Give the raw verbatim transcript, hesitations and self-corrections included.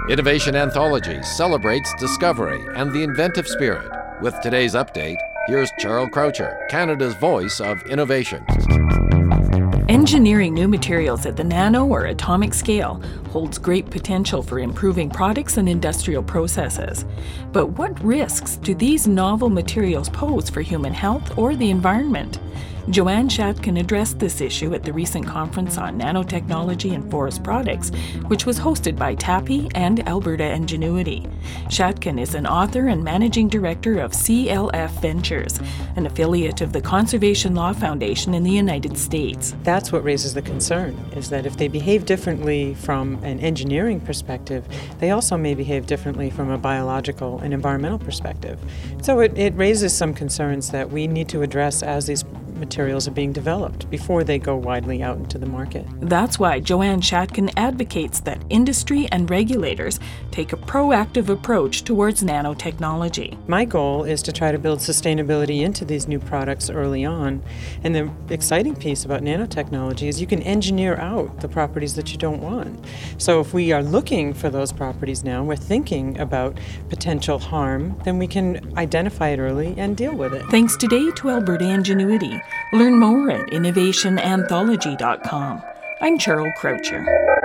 Innovation Anthology celebrates discovery and the inventive spirit. With today's update, here's Charles Croucher, Canada's voice of innovation. Engineering new materials at the nano or atomic scale holds great potential for improving products and industrial processes. But what risks do these novel materials pose for human health or the environment? Joanne Shatkin addressed this issue at the recent conference on nanotechnology and forest products, which was hosted by TAPI and Alberta Ingenuity. Shatkin is an author and managing director of C L F Ventures, an affiliate of the Conservation Law Foundation in the United States. That's what raises the concern, is that if they behave differently from an engineering perspective, they also may behave differently from a biological and environmental perspective. So it, it raises some concerns that we need to address as these materials are being developed before they go widely out into the market. That's why Joanne Shatkin advocates that industry and regulators take a proactive approach towards nanotechnology. My goal is to try to build sustainability into these new products early on. And the exciting piece about nanotechnology is you can engineer out the properties that you don't want. So if we are looking for those properties now, we're thinking about potential harm, then we can identify it early and deal with it. Thanks today to Alberta Ingenuity. Learn more at innovation anthology dot com. I'm Charles Croucher.